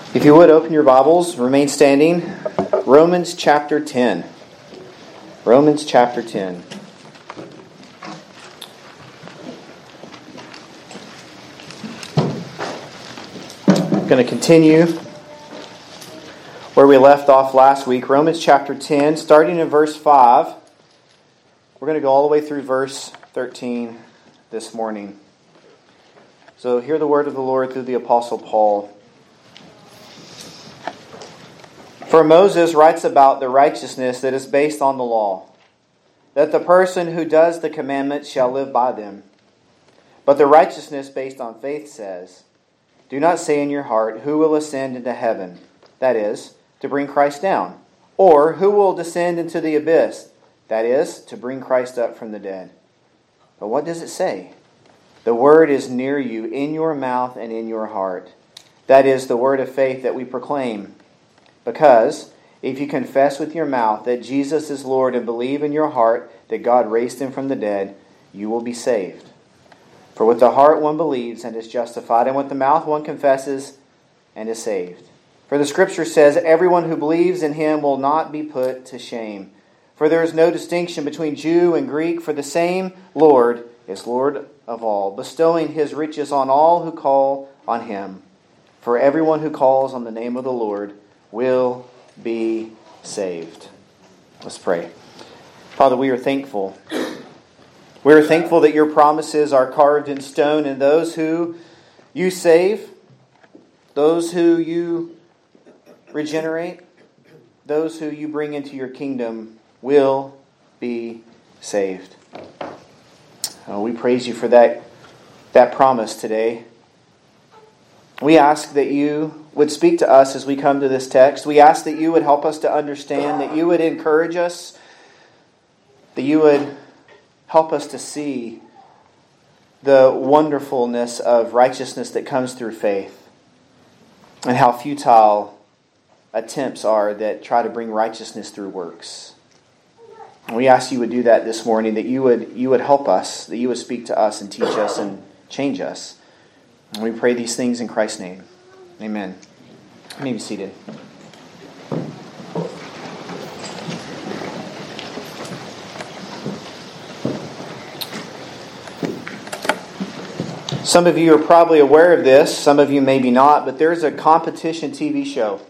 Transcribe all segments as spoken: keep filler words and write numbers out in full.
If you would, open your Bibles, remain standing. Romans chapter ten. Romans chapter ten. I'm going to continue where we left off last week. Romans chapter ten, starting in verse five. We're going to go all the way through verse thirteen this morning. So hear the word of the Lord through the Apostle Paul. For Moses writes about the righteousness that is based on the law, that the person who does the commandments shall live by them. But the righteousness based on faith says, do not say in your heart, who will ascend into heaven? That is, to bring Christ down. Or, who will descend into the abyss? That is, to bring Christ up from the dead. But what does it say? The word is near you, in your mouth and in your heart. That is the word of faith that we proclaim. Because if you confess with your mouth that Jesus is Lord and believe in your heart that God raised him from the dead, you will be saved. For with the heart one believes and is justified, and with the mouth one confesses and is saved. For the Scripture says, everyone who believes in him will not be put to shame. For there is no distinction between Jew and Greek, for the same Lord is Lord of all, bestowing his riches on all who call on him. For everyone who calls on the name of the Lord will be saved. Let's pray. Father, we are thankful. We are thankful that your promises are carved in stone, and those who you save, those who you regenerate, those who you bring into your kingdom will be saved. Oh, we praise you for that, that promise today. We ask that you would speak to us as we come to this text. We ask that you would help us to understand, that you would encourage us, that you would help us to see the wonderfulness of righteousness that comes through faith, and how futile attempts are that try to bring righteousness through works. And we ask you would do that this morning, that you would you would help us, that you would speak to us and teach us and change us. And we pray these things in Christ's name. Amen. You may be seated. Some of you are probably aware of this. Some of you maybe not. But there's a competition T V show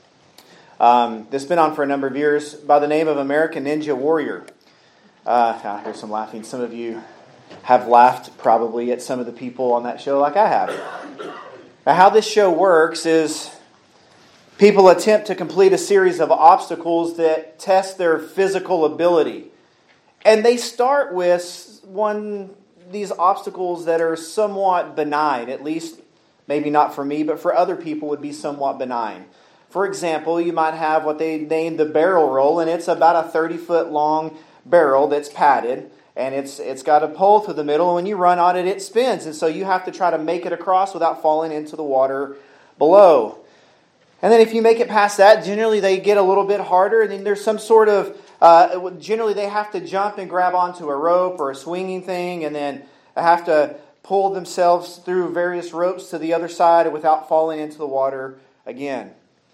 um, that's been on for a number of years by the name of American Ninja Warrior. Uh, I hear some laughing. Some of you have laughed probably at some of the people on that show like I have. Now, how this show works is people attempt to complete a series of obstacles that test their physical ability. And they start with one these obstacles that are somewhat benign, at least maybe not for me, but for other people would be somewhat benign. For example, you might have what they name the barrel roll, and it's about a thirty-foot long barrel that's padded. And it's it's got a pole through the middle, and when you run on it, it spins. And so you have to try to make it across without falling into the water below. And then if you make it past that, generally they get a little bit harder. And then there's some sort of, uh, generally they have to jump and grab onto a rope or a swinging thing, and then have to pull themselves through various ropes to the other side without falling into the water again.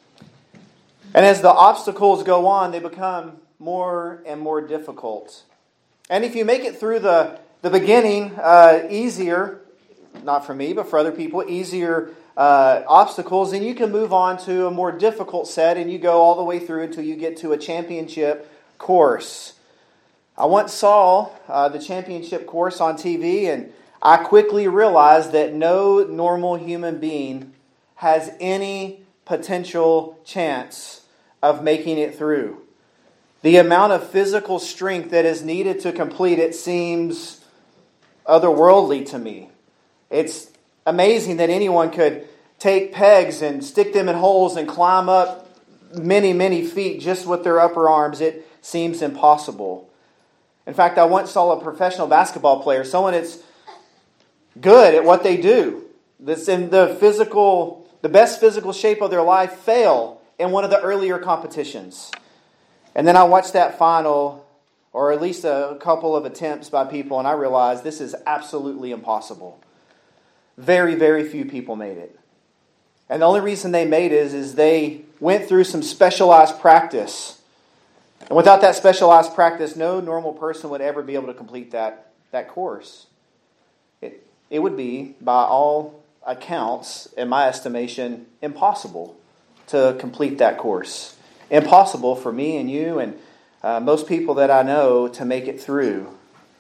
And as the obstacles go on, they become more and more difficult. And if you make it through the, the beginning, uh, easier, not for me, but for other people, easier uh, obstacles, then you can move on to a more difficult set, and you go all the way through until you get to a championship course. I once saw uh, the championship course on T V, and I quickly realized that no normal human being has any potential chance of making it through. The amount of physical strength that is needed to complete it seems otherworldly to me. It's amazing that anyone could take pegs and stick them in holes and climb up many, many feet just with their upper arms. It seems impossible. In fact, I once saw a professional basketball player, someone that's good at what they do, that's in the physical, the best physical shape of their life, fail in one of the earlier competitions. And then I watched that final, or at least a couple of attempts by people, and I realized this is absolutely impossible. Very, very few people made it. And the only reason they made it is, is they went through some specialized practice. And without that specialized practice, no normal person would ever be able to complete that, that course. It, it would be, by all accounts, in my estimation, impossible to complete that course. Impossible for me and you and uh, most people that I know to make it through.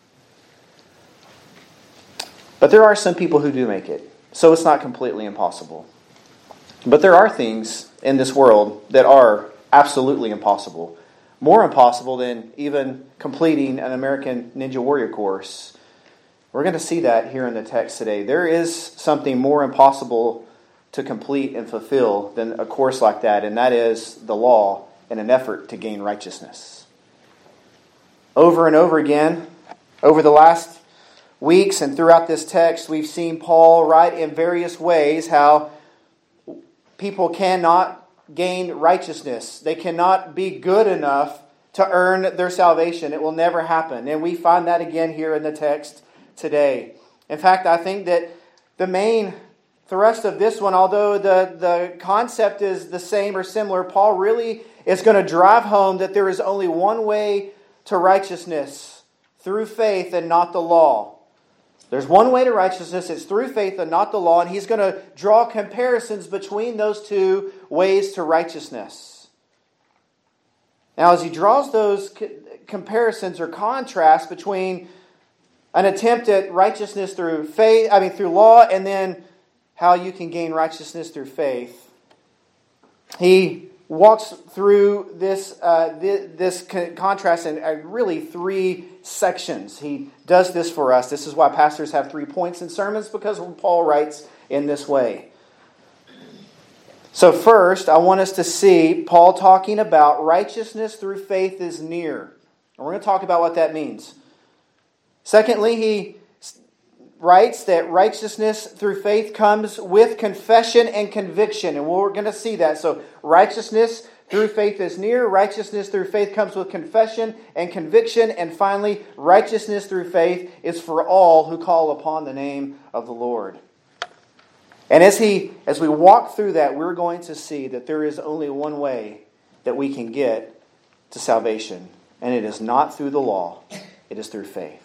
But there are some people who do make it, so it's not completely impossible. But there are things in this world that are absolutely impossible. More impossible than even completing an American Ninja Warrior course. We're going to see that here in the text today. There is something more impossible to complete and fulfill than a course like that, and that is the law in an effort to gain righteousness. Over and over again, over the last weeks and throughout this text, we've seen Paul write in various ways how people cannot gain righteousness. They cannot be good enough to earn their salvation. It will never happen. And we find that again here in the text today. In fact, I think that the main thrust of this one, although the, the concept is the same or similar, Paul really is going to drive home that there is only one way to righteousness, through faith and not the law. There's one way to righteousness, it's through faith and not the law, and he's going to draw comparisons between those two ways to righteousness. Now, as he draws those comparisons or contrasts between an attempt at righteousness through faith, I mean through law, and then how you can gain righteousness through faith, he walks through this uh, this, this contrast in uh, really three sections. He does this for us. This is why pastors have three points in sermons, because Paul writes in this way. So first, I want us to see Paul talking about righteousness through faith is near. And we're going to talk about what that means. Secondly, he writes that righteousness through faith comes with confession and conviction. And we're going to see that. So righteousness through faith is near. Righteousness through faith comes with confession and conviction. And finally, righteousness through faith is for all who call upon the name of the Lord. And as he, as we walk through that, we're going to see that there is only one way that we can get to salvation. And it is not through the law. It is through faith.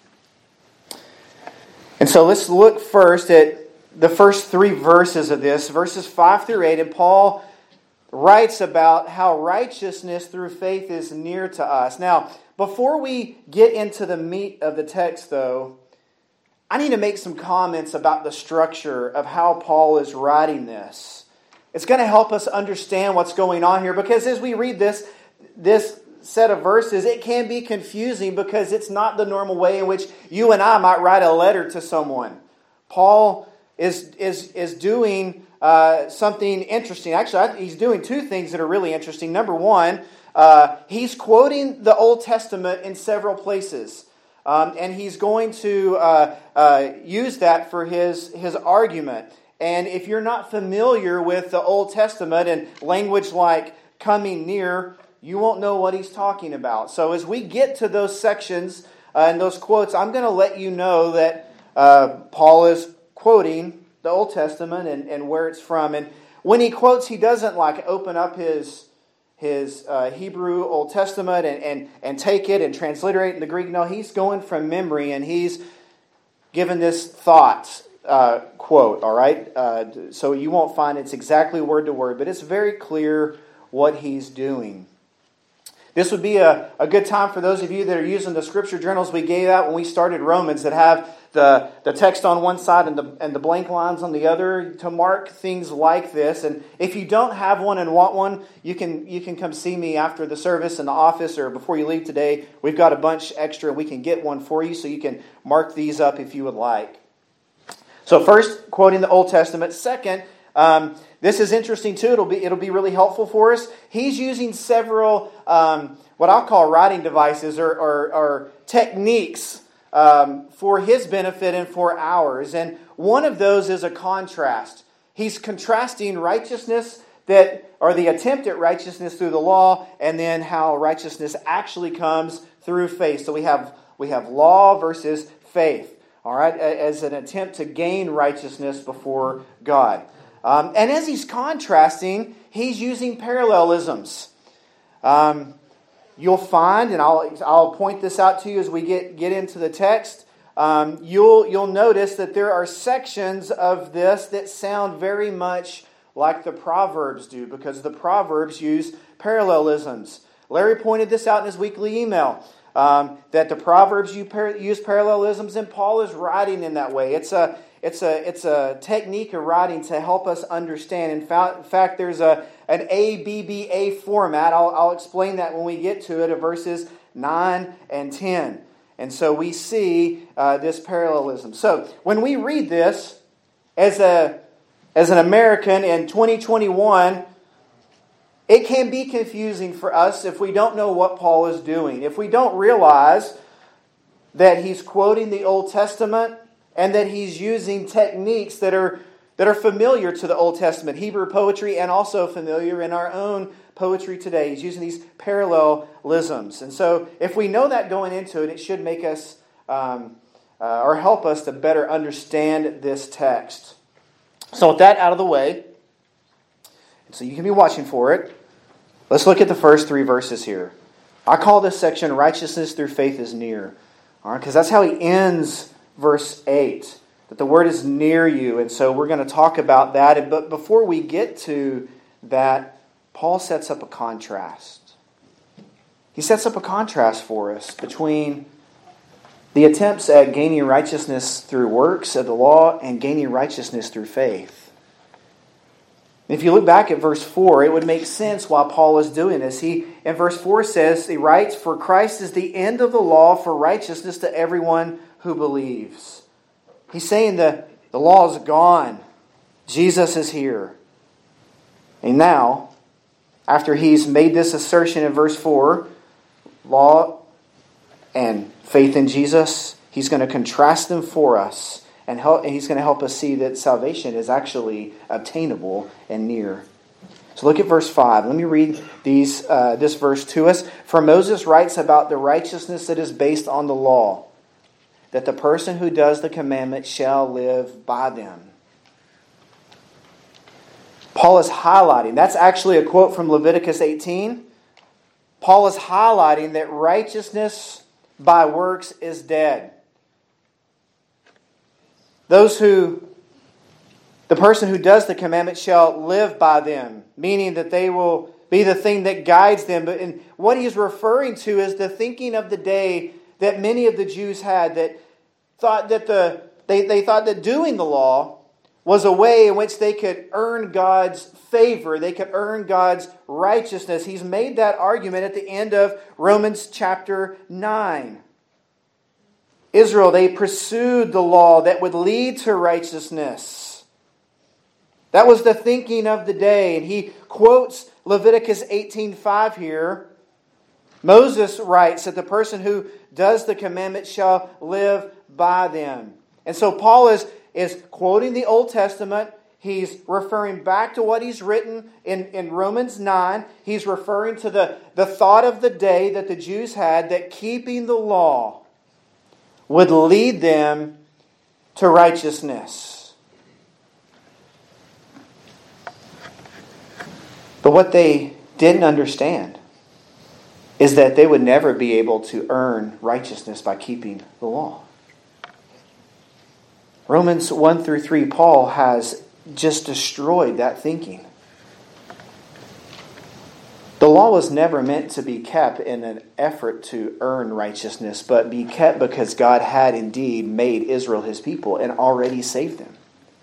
And so let's look first at the first three verses of this, verses five through eight. And Paul writes about how righteousness through faith is near to us. Now, before we get into the meat of the text, though, I need to make some comments about the structure of how Paul is writing this. It's going to help us understand what's going on here, because as we read this, this set of verses, it can be confusing because it's not the normal way in which you and I might write a letter to someone. Paul is is is doing uh, something interesting. Actually, I, he's doing two things that are really interesting. Number one, uh, he's quoting the Old Testament in several places. Um, and he's going to uh, uh, use that for his, his argument. And if you're not familiar with the Old Testament and language like coming near, you won't know what he's talking about. So as we get to those sections uh, and those quotes, I'm going to let you know that uh, Paul is quoting the Old Testament and, and where it's from. And when he quotes, he doesn't like open up his his uh, Hebrew Old Testament and, and, and take it and transliterate it in the Greek. No, he's going from memory, and he's given this thought uh, quote, all right? Uh, so you won't find it's exactly word to word, but it's very clear what he's doing. This would be a, a good time for those of you that are using the scripture journals we gave out when we started Romans that have the, the text on one side and the, and the blank lines on the other to mark things like this. And if you don't have one and want one, you can you can come see me after the service in the office or before you leave today. We've got a bunch extra. We can get one for you so you can mark these up if you would like. So first, quoting the Old Testament. Second, um, this is interesting too. It'll be it'll be really helpful for us. He's using several um, what I'll call writing devices or, or, or techniques um, for his benefit and for ours. And one of those is a contrast. He's contrasting righteousness that, or the attempt at righteousness through the law, and then how righteousness actually comes through faith. So we have we have law versus faith. All right, as an attempt to gain righteousness before God. Um, and as he's contrasting, he's using parallelisms. Um, you'll find, and I'll I'll point this out to you as we get, get into the text, um, you'll you'll notice that there are sections of this that sound very much like the Proverbs do, because the Proverbs use parallelisms. Larry pointed this out in his weekly email, um, that the Proverbs use parallelisms, and Paul is writing in that way. It's a it's a it's a technique of writing to help us understand. In fact, in fact there's a an A B B A format. I'll, I'll explain that when we get to it, of verses nine and ten. And so we see uh, this parallelism. So when we read this as a as an American in twenty twenty-one, it can be confusing for us if we don't know what Paul is doing. If we don't realize that he's quoting the Old Testament and that he's using techniques that are that are familiar to the Old Testament, Hebrew poetry, and also familiar in our own poetry today. He's using these parallelisms. And so if we know that going into it, it should make us um, uh, or help us to better understand this text. So with that out of the way, so you can be watching for it, let's look at the first three verses here. I call this section Righteousness Through Faith is Near. All right, because that's how he ends verse eight. That the word is near you. And so we're going to talk about that. But before we get to that, Paul sets up a contrast. He sets up a contrast for us between the attempts at gaining righteousness through works of the law and gaining righteousness through faith. If you look back at verse four, it would make sense why Paul is doing this. He, in verse four says, he writes, "For Christ is the end of the law for righteousness to everyone who believes." He's saying that the law is gone. Jesus is here. And now, after he's made this assertion in verse four, law and faith in Jesus, he's going to contrast them for us. And, help, and he's going to help us see that salvation is actually obtainable and near. So look at verse five. Let me read these uh, this verse to us. "For Moses writes about the righteousness that is based on the law, that the person who does the commandments shall live by them." Paul is highlighting, that's actually a quote from Leviticus eighteen. Paul is highlighting that righteousness by works is dead. Those who, the person who does the commandments shall live by them, meaning that they will be the thing that guides them. But and what he's referring to is the thinking of the day that many of the Jews had, that thought that the they, they thought that doing the law was a way in which they could earn God's favor, they could earn God's righteousness. He's made that argument at the end of Romans chapter nine. Israel, they pursued the law that would lead to righteousness. That was the thinking of the day. And he quotes Leviticus eighteen five here. Moses writes that the person who does the commandments shall live by them. And so Paul is, is quoting the Old Testament. He's referring back to what he's written in, in Romans nine. He's referring to the, the thought of the day that the Jews had, that keeping the law would lead them to righteousness. But what they didn't understand is that they would never be able to earn righteousness by keeping the law. Romans one through three, Paul has just destroyed that thinking. The law was never meant to be kept in an effort to earn righteousness, but be kept because God had indeed made Israel his people and already saved them.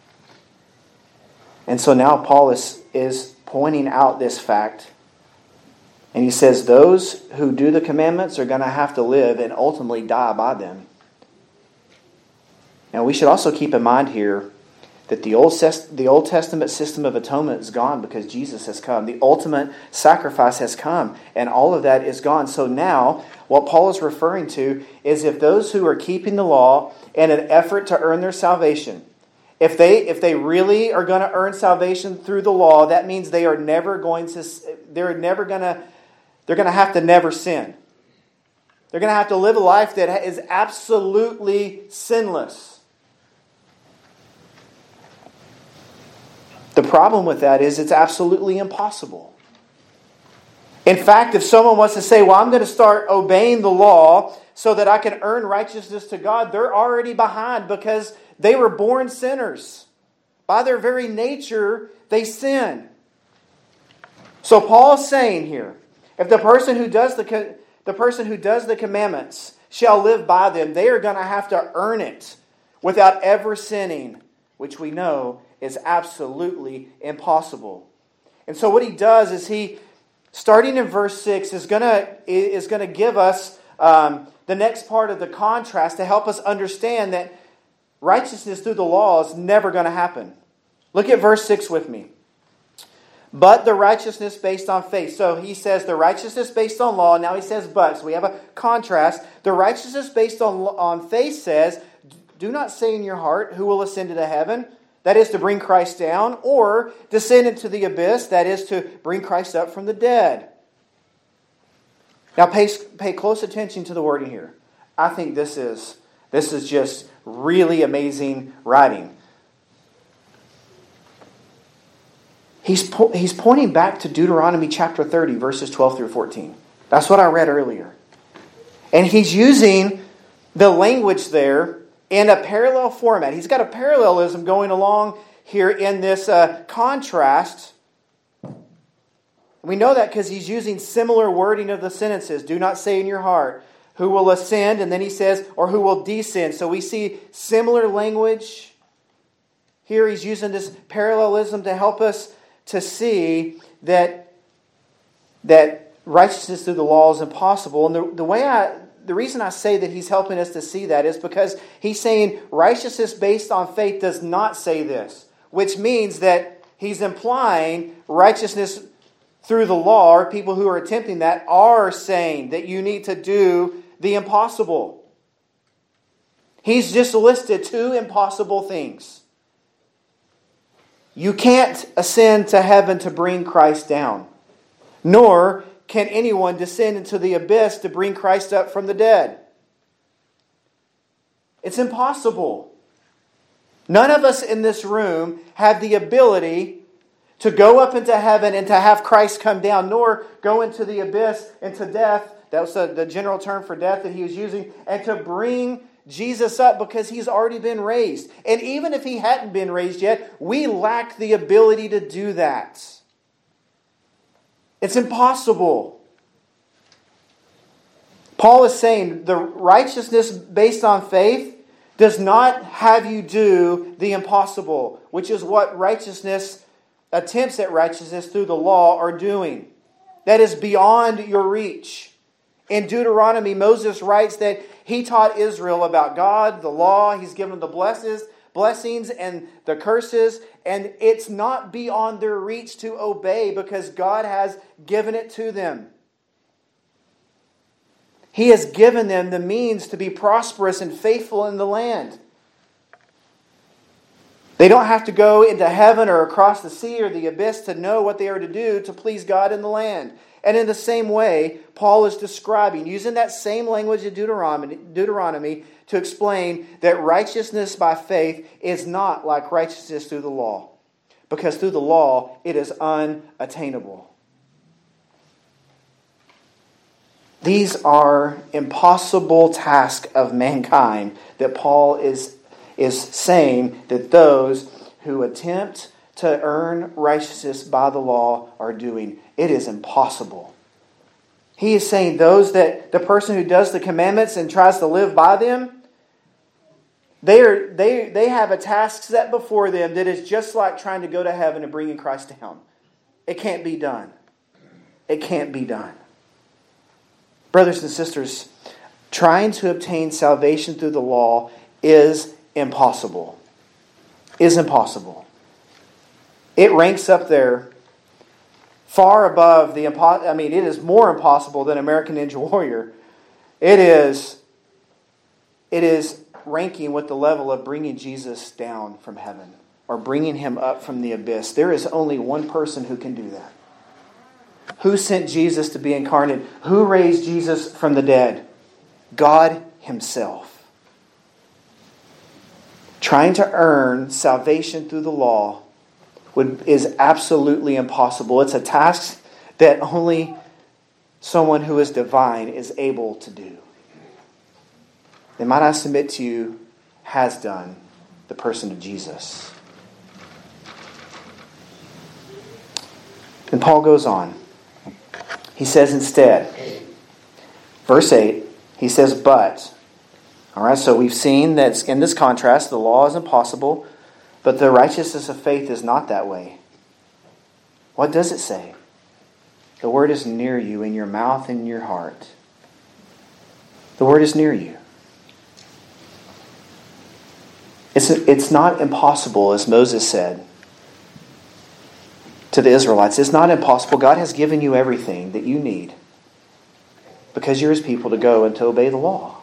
And so now Paul is, is pointing out this fact. And he says those who do the commandments are going to have to live and ultimately die by them. Now we should also keep in mind here that the Old, the Old Testament system of atonement is gone because Jesus has come. The ultimate sacrifice has come, and all of that is gone. So now, what Paul is referring to is if those who are keeping the law in an effort to earn their salvation, if they if they really are going to earn salvation through the law, that means they are never going to they're never going to they're going to have to never sin. They're going to have to live a life that is absolutely sinless. The problem with that is it's absolutely impossible. In fact, if someone wants to say, well, I'm going to start obeying the law so that I can earn righteousness to God, they're already behind because they were born sinners. By their very nature, they sin. So Paul is saying here, if the person who does the the person who does the commandments shall live by them, they are going to have to earn it without ever sinning, which we know is absolutely impossible. And so what he does is he, starting in verse six, is going to is going to give us um, the next part of the contrast to help us understand that righteousness through the law is never going to happen. Look at verse six with me. But the righteousness based on faith. So he says the righteousness based on law. Now he says but. So we have a contrast. The righteousness based on, on faith says, do not say in your heart, who will ascend into heaven? That is to bring Christ down. Or descend into the abyss. That is to bring Christ up from the dead. Now pay, pay close attention to the wording here. I think this is, this is just really amazing writing. He's, po- he's pointing back to Deuteronomy chapter thirty, verses twelve through fourteen. That's what I read earlier. And he's using the language there in a parallel format. He's got a parallelism going along here in this uh, contrast. We know that because he's using similar wording of the sentences. Do not say in your heart, who will ascend, and then he says, or who will descend. So we see similar language. Here he's using this parallelism to help us to see that, that righteousness through the law is impossible. And the, the way I, the reason I say that he's helping us to see that is because he's saying righteousness based on faith does not say this, which means that he's implying righteousness through the law, or people who are attempting that are saying that you need to do the impossible. He's just listed two impossible things. You can't ascend to heaven to bring Christ down, nor can anyone descend into the abyss to bring Christ up from the dead. It's impossible. None of us in this room have the ability to go up into heaven and to have Christ come down, nor go into the abyss, into death. That was the, the general term for death that he was using, and to bring Jesus up because he's already been raised. And even if he hadn't been raised yet, we lack the ability to do that. It's impossible. Paul is saying the righteousness based on faith does not have you do the impossible, which is what righteousness, attempts at righteousness through the law are doing. That is beyond your reach. In Deuteronomy, Moses writes that he taught Israel about God, the law. He's given them the blesses, blessings and the curses. And it's not beyond their reach to obey because God has given it to them. He has given them the means to be prosperous and faithful in the land. They don't have to go into heaven or across the sea or the abyss to know what they are to do to please God in the land. And in the same way, Paul is describing, using that same language of Deuteronomy, Deuteronomy to explain that righteousness by faith is not like righteousness through the law. Because through the law, it is unattainable. These are impossible tasks of mankind that Paul is, is saying that those who attempt to earn righteousness by the law are doing. It is impossible. He is saying those that the person who does the commandments and tries to live by them, they are they they have a task set before them that is just like trying to go to heaven and bringing Christ down. It can't be done. It can't be done. Brothers and sisters, trying to obtain salvation through the law is impossible. Is impossible. It ranks up there far above the impo- I mean, it is more impossible than American Ninja Warrior. It is it is ranking with the level of bringing Jesus down from heaven or bringing him up from the abyss. There is only one person who can do that. Who sent Jesus to be incarnate? Who raised Jesus from the dead? God himself. Trying to earn salvation through the law would is absolutely impossible. It's a task that only someone who is divine is able to do. And might I submit to you, has done the person of Jesus. And Paul goes on. He says instead, verse eight, he says, but. All right, so we've seen that in this contrast, the law is impossible, but the righteousness of faith is not that way. What does it say? The word is near you, in your mouth and in your heart. The word is near you. It's, it's not impossible, as Moses said to the Israelites. It's not impossible. God has given you everything that you need because you're His people to go and to obey the law.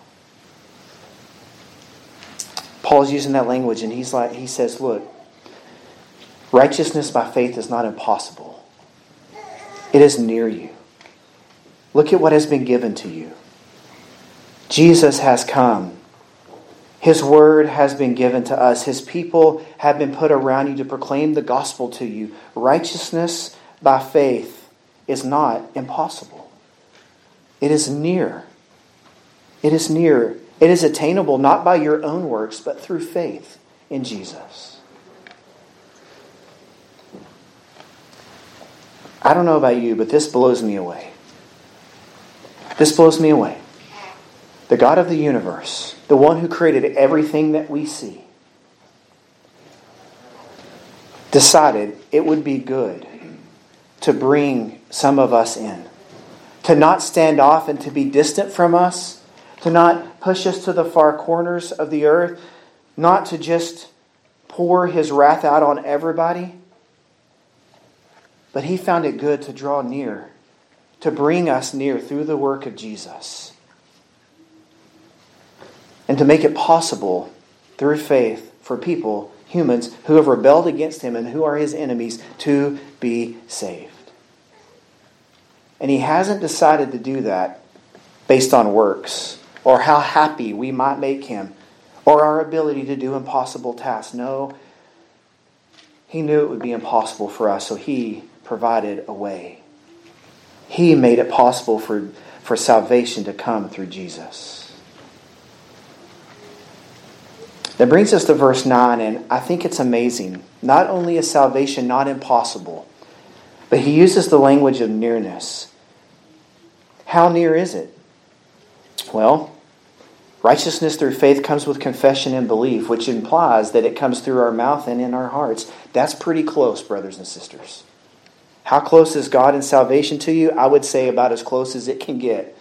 Paul's using that language, and he's like, he says, look, righteousness by faith is not impossible. It is near you. Look at what has been given to you. Jesus has come. His word has been given to us. His people have been put around you to proclaim the gospel to you. Righteousness by faith is not impossible. It is near. It is near. It is attainable not by your own works, but through faith in Jesus. I don't know about you, but this blows me away. This blows me away. The God of the universe, the one who created everything that we see, decided it would be good to bring some of us in. To not stand off and to be distant from us. To not push us to the far corners of the earth. Not to just pour His wrath out on everybody. But He found it good to draw near. To bring us near through the work of Jesus. And to make it possible through faith for people, humans, who have rebelled against Him and who are His enemies to be saved. And He hasn't decided to do that based on works or how happy we might make Him or our ability to do impossible tasks. No, He knew it would be impossible for us, so He provided a way. He made it possible for, for salvation to come through Jesus. That brings us to verse nine, and I think it's amazing. Not only is salvation not impossible, but he uses the language of nearness. How near is it? Well, righteousness through faith comes with confession and belief, which implies that it comes through our mouth and in our hearts. That's pretty close, brothers and sisters. How close is God in salvation to you? I would say about as close as it can get.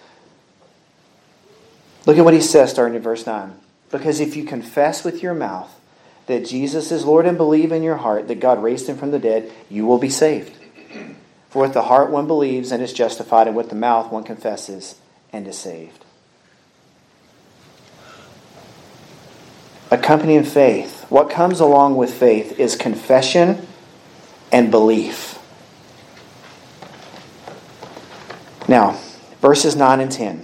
Look at what he says starting in verse nine. Because if you confess with your mouth that Jesus is Lord and believe in your heart that God raised Him from the dead, you will be saved. For with the heart one believes and is justified, and with the mouth one confesses and is saved. Accompanying faith, what comes along with faith is confession and belief. Now, verses nine and ten.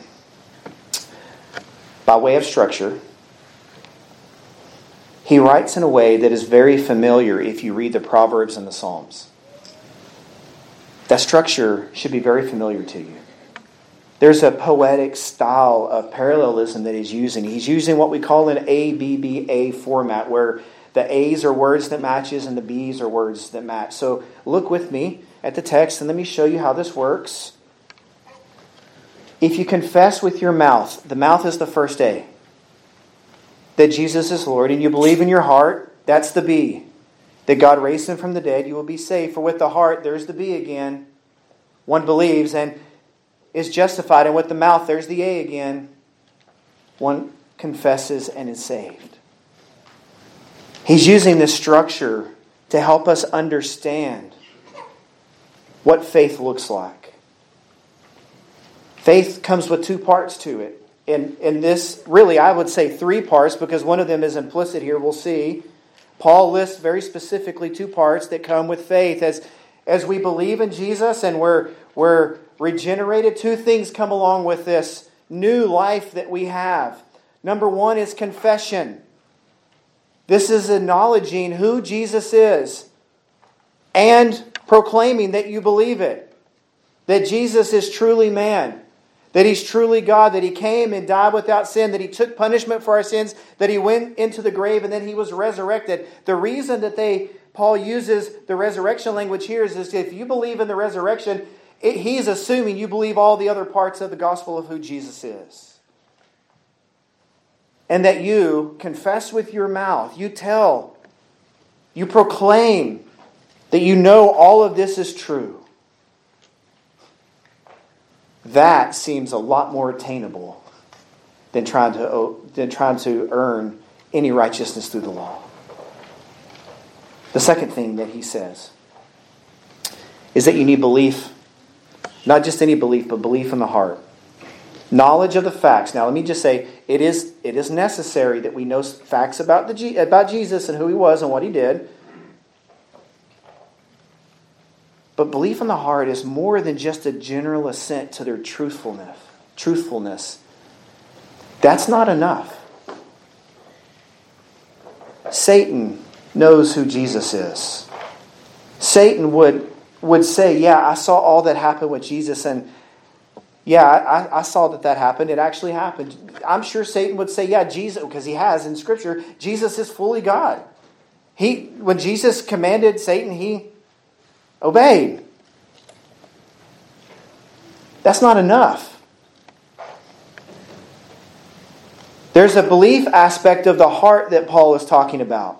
By way of structure, he writes in a way that is very familiar if you read the Proverbs and the Psalms. That structure should be very familiar to you. There's a poetic style of parallelism that he's using. He's using what we call an A B B A format, where the A's are words that matches and the B's are words that match. So look with me at the text and let me show you how this works. If you confess with your mouth, the mouth is the first A, that Jesus is Lord, and you believe in your heart, that's the B. That God raised Him from the dead, you will be saved. For with the heart, there's the B again. One believes and is justified. And with the mouth, there's the A again. One confesses and is saved. He's using this structure to help us understand what faith looks like. Faith comes with two parts to it. In, in this, really, I would say three parts, because one of them is implicit here. We'll see. Paul lists very specifically two parts that come with faith. As, as we believe in Jesus and we're, we're regenerated, two things come along with this new life that we have. Number one is confession. This is acknowledging who Jesus is. and proclaiming that you believe it. That Jesus is truly man. That He's truly God. That He came and died without sin. That He took punishment for our sins. That He went into the grave and then He was resurrected. The reason that they Paul uses the resurrection language here is, is if you believe in the resurrection, it, he's assuming you believe all the other parts of the gospel of who Jesus is. And that you confess with your mouth, you tell, you proclaim that you know all of this is true. That seems a lot more attainable than trying to, than trying to earn any righteousness through the law. The second thing that he says is that you need belief. Not just any belief, but belief in the heart. Knowledge of the facts. Now, let me just say, it is it is necessary that we know facts about the about Jesus and who He was and what He did. But belief in the heart is more than just a general assent to their truthfulness. Truthfulness. That's not enough. Satan knows who Jesus is. Satan would, would say, yeah, I saw all that happened with Jesus, and yeah, I, I saw that that happened. It actually happened. I'm sure Satan would say, yeah, Jesus, because he has in Scripture, Jesus is fully God. He, when Jesus commanded Satan, he obeyed. That's not enough. There's a belief aspect of the heart that Paul is talking about.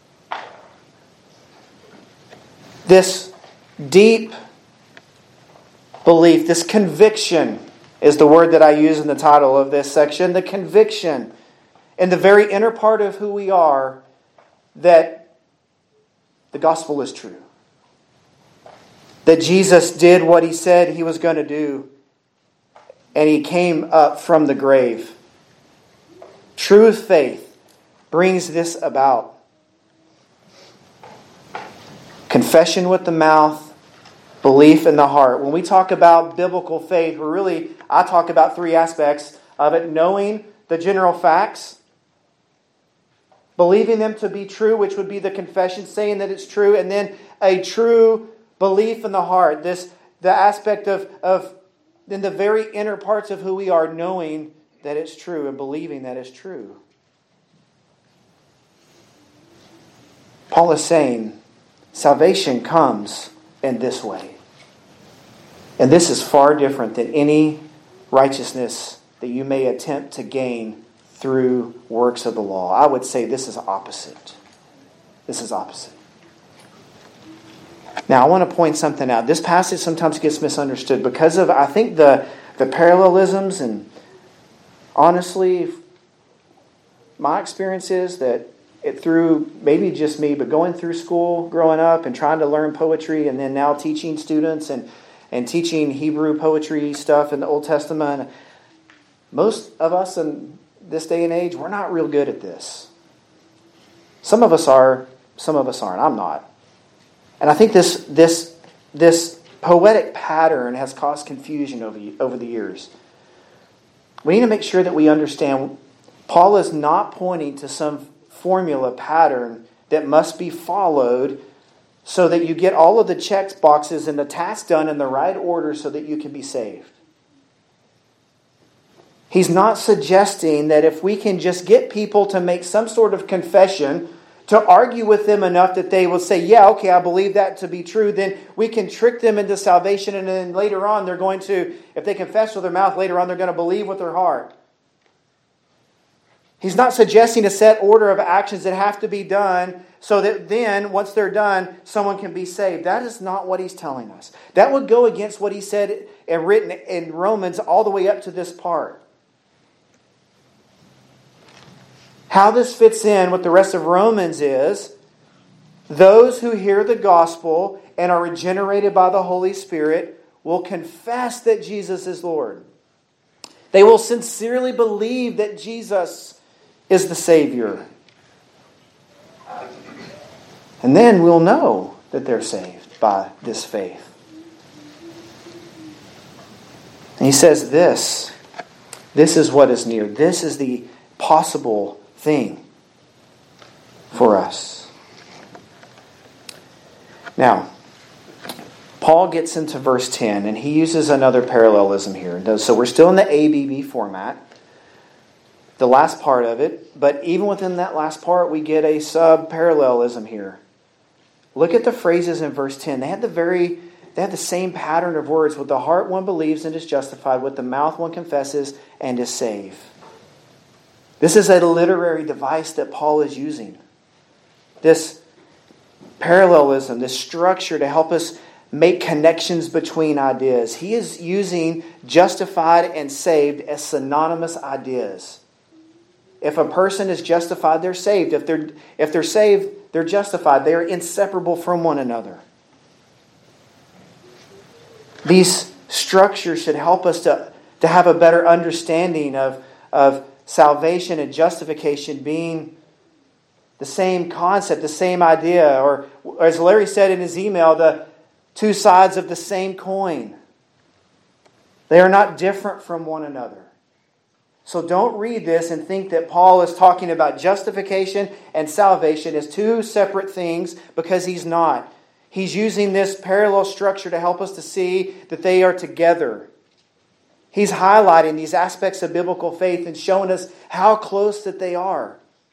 This deep belief, this conviction is the word that I use in the title of this section. The conviction in the very inner part of who we are that the gospel is true. That Jesus did what He said He was going to do. And He came up from the grave. True faith brings this about. Confession with the mouth, belief in the heart. When we talk about biblical faith, we're really, I talk about three aspects of it. Knowing the general facts, believing them to be true, which would be the confession, saying that it's true, and then a true belief in the heart. This, the aspect of, of in the very inner parts of who we are, knowing that it's true and believing that it's true. Paul is saying, salvation comes in this way. And this is far different than any righteousness that you may attempt to gain through works of the law. I would say this is opposite. This is opposite. Now, I want to point something out. This passage sometimes gets misunderstood because of, I think, the, the parallelisms. And honestly, my experience is that it through, maybe just me, but going through school, growing up and trying to learn poetry, and then now teaching students and, and teaching Hebrew poetry stuff in the Old Testament, most of us in this day and age, we're not real good at this. Some of us are, some of us aren't. I'm not. And I think this this this poetic pattern has caused confusion over, over the years. We need to make sure that we understand Paul is not pointing to some formula pattern that must be followed so that you get all of the check boxes and the tasks done in the right order so that you can be saved. He's not suggesting that if we can just get people to make some sort of confession, to argue with them enough that they will say, yeah, okay, I believe that to be true, then we can trick them into salvation, and then later on they're going to, if they confess with their mouth, later on they're going to believe with their heart. He's not suggesting a set order of actions that have to be done so that then, once they're done, someone can be saved. That is not what he's telling us. That would go against what he said and written in Romans all the way up to this part. How this fits in with the rest of Romans is, those who hear the gospel and are regenerated by the Holy Spirit will confess that Jesus is Lord. They will sincerely believe that Jesus is the Savior. And then we'll know that they're saved by this faith. And he says this, this is what is near. This is the possible thing for us. Now, Paul gets into verse ten, and he uses another parallelism here. So we're still in the A B B format, the last part of it, but even within that last part, we get a sub-parallelism here. Look at the phrases in verse ten. They have the very, they have the same pattern of words. With the heart one believes and is justified. With the mouth one confesses and is saved. This is a literary device that Paul is using. This parallelism, this structure to help us make connections between ideas. He is using justified and saved as synonymous ideas. If a person is justified, they're saved. If they're, if they're saved, they're justified. They are inseparable from one another. These structures should help us to, to have a better understanding of, of salvation and justification being the same concept, the same idea, or as Larry said in his email, the two sides of the same coin. They are not different from one another. So don't read this and think that Paul is talking about justification and salvation as two separate things, because he's not. He's using this parallel structure to help us to see that they are together. He's highlighting these aspects of biblical faith and showing us how close that they are.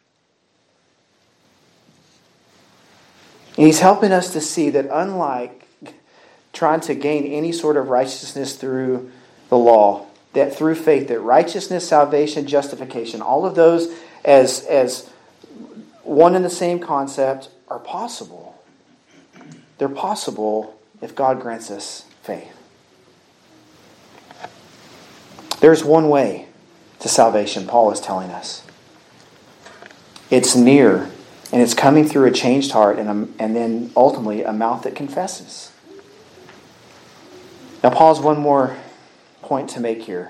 And he's helping us to see that unlike trying to gain any sort of righteousness through the law, that through faith, that righteousness, salvation, justification, all of those as, as one and the same concept are possible. They're possible if God grants us faith. There's one way to salvation, Paul is telling us. It's near, and it's coming through a changed heart and, a, and then ultimately a mouth that confesses. Now, Paul has one more point to make here.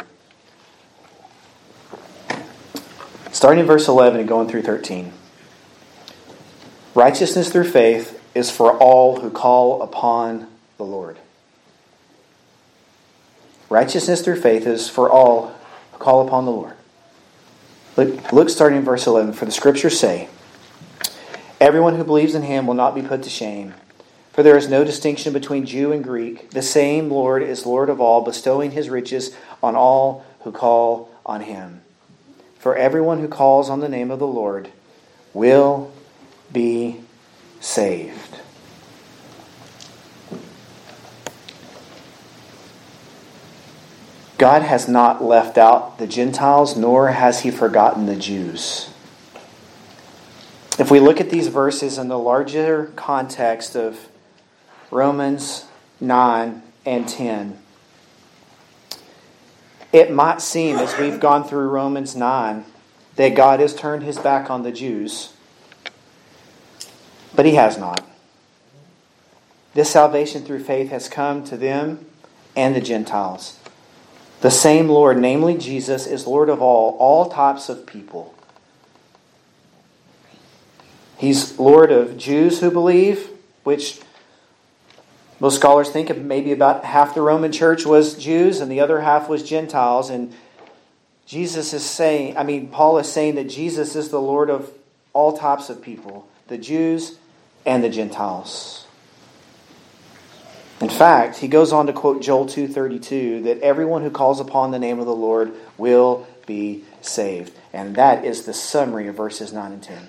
Starting in verse eleven and going through thirteen. Righteousness through faith is for all who call upon the Lord. Righteousness through faith is for all who call upon the Lord. Look, look starting in verse eleven. For the Scriptures say, everyone who believes in Him will not be put to shame. For there is no distinction between Jew and Greek. The same Lord is Lord of all, bestowing His riches on all who call on Him. For everyone who calls on the name of the Lord will be saved. God has not left out the Gentiles, nor has He forgotten the Jews. If we look at these verses in the larger context of Romans nine and ten, it might seem as we've gone through Romans nine that God has turned His back on the Jews, but He has not. This salvation through faith has come to them and the Gentiles. The same Lord, namely Jesus, is Lord of all, all types of people. He's Lord of Jews who believe, which most scholars think of maybe about half the Roman church was Jews and the other half was Gentiles. And Jesus is saying, I mean, Paul is saying that Jesus is the Lord of all types of people, the Jews and the Gentiles. In fact, he goes on to quote Joel two thirty-two, that everyone who calls upon the name of the Lord will be saved. And that is the summary of verses nine and ten.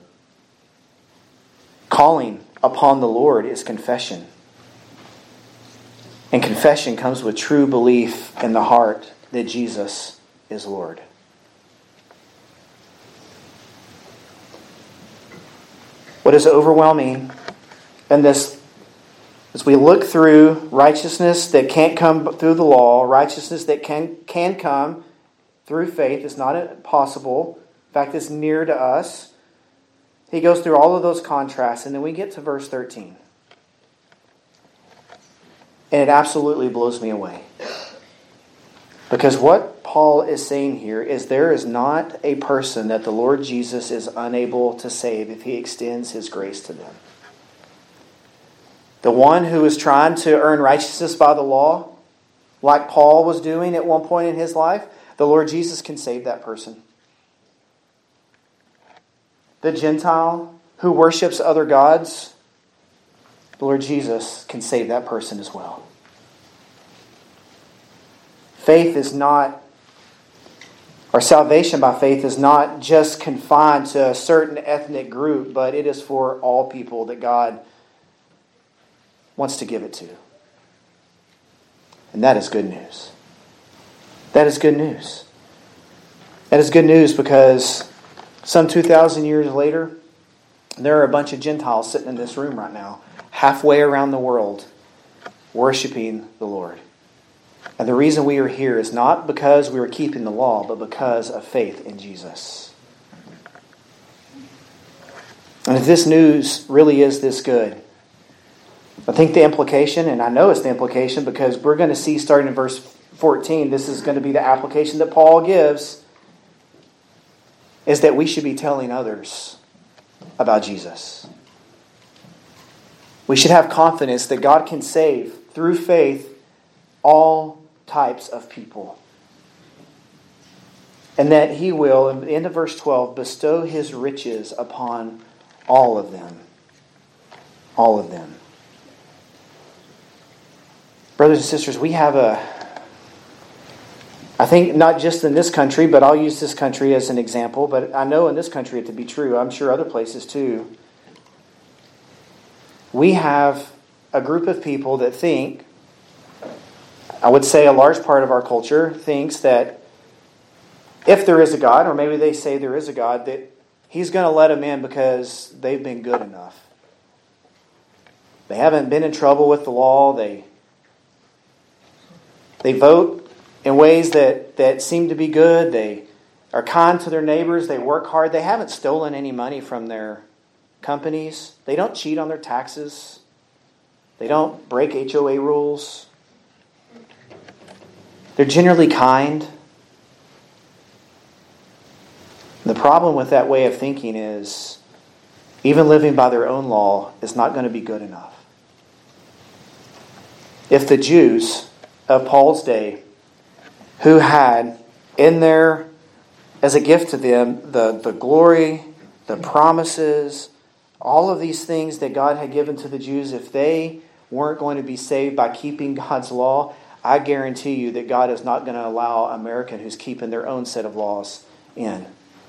Calling upon the Lord is confession. And confession comes with true belief in the heart that Jesus is Lord. What is overwhelming in this, as we look through righteousness that can't come through the law, righteousness that can, can come through faith, it's not possible. In fact, it's near to us. He goes through all of those contrasts, and then we get to verse thirteen. And it absolutely blows me away. Because what Paul is saying here is there is not a person that the Lord Jesus is unable to save if He extends His grace to them. The one who is trying to earn righteousness by the law, like Paul was doing at one point in his life, the Lord Jesus can save that person. The Gentile who worships other gods, the Lord Jesus can save that person as well. Faith is not, or salvation by faith is not just confined to a certain ethnic group, but it is for all people that God wants to give it to. And that is good news. That is good news. That is good news because some two thousand years later, there are a bunch of Gentiles sitting in this room right now, halfway around the world, worshiping the Lord. And the reason we are here is not because we were keeping the law, but because of faith in Jesus. And if this news really is this good, I think the implication, and I know it's the implication because we're going to see starting in verse fourteen, this is going to be the application that Paul gives, is that we should be telling others about Jesus. We should have confidence that God can save, through faith, all types of people. And that He will, in the end of verse twelve, bestow His riches upon all of them. All of them. Brothers and sisters, we have a, I think not just in this country, but I'll use this country as an example, but I know in this country it to be true. I'm sure other places too. We have a group of people that think, I would say a large part of our culture thinks that if there is a God, or maybe they say there is a God, that He's going to let them in because they've been good enough. They haven't been in trouble with the law. They They vote in ways that, that seem to be good. They are kind to their neighbors. They work hard. They haven't stolen any money from their companies. They don't cheat on their taxes. They don't break H O A rules. They're generally kind. The problem with that way of thinking is even living by their own law is not going to be good enough. If the Jews of Paul's day, who had in there as a gift to them the, the glory, the promises, all of these things that God had given to the Jews, if they weren't going to be saved by keeping God's law, I guarantee you that God is not going to allow an American who's keeping their own set of laws in.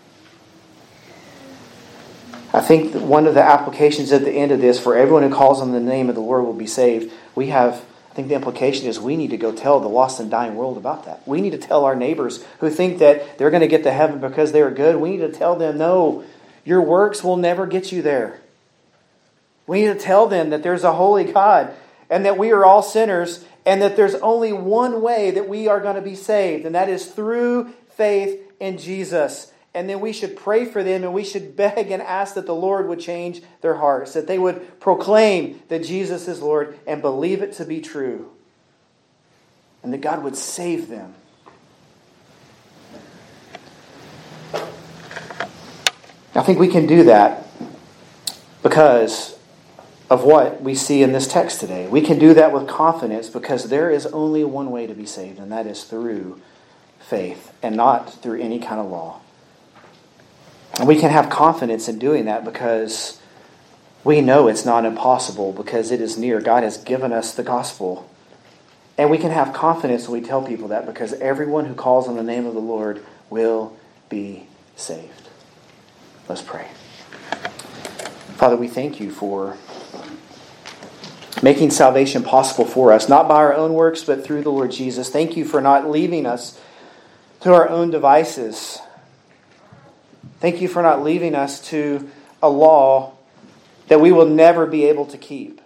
I think that one of the applications at the end of this, for everyone who calls on the name of the Lord will be saved, we have, I think the implication is we need to go tell the lost and dying world about that. We need to tell our neighbors who think that they're going to get to heaven because they are good. We need to tell them, no, your works will never get you there. We need to tell them that there's a holy God and that we are all sinners and that there's only one way that we are going to be saved, and that is through faith in Jesus. And then we should pray for them and we should beg and ask that the Lord would change their hearts, that they would proclaim that Jesus is Lord and believe it to be true, and that God would save them. I think we can do that because of what we see in this text today. We can do that with confidence because there is only one way to be saved, and that is through faith and not through any kind of law. And we can have confidence in doing that because we know it's not impossible because it is near. God has given us the gospel. And we can have confidence when we tell people that because everyone who calls on the name of the Lord will be saved. Let's pray. Father, we thank you for making salvation possible for us, not by our own works, but through the Lord Jesus. Thank you for not leaving us to our own devices. Thank you for not leaving us to a law that we will never be able to keep.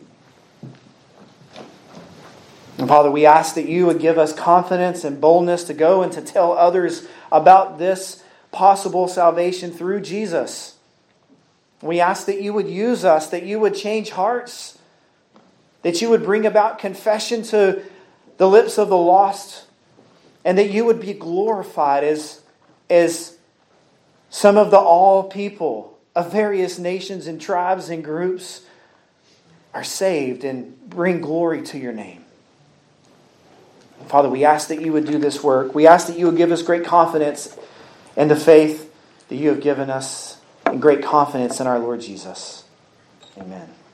And Father, we ask that you would give us confidence and boldness to go and to tell others about this possible salvation through Jesus. We ask that you would use us, that you would change hearts, that you would bring about confession to the lips of the lost, and that you would be glorified as, as some of the all people of various nations and tribes and groups are saved and bring glory to your name. Father, we ask that you would do this work. We ask that you would give us great confidence in the faith that you have given us and great confidence in our Lord Jesus. Amen.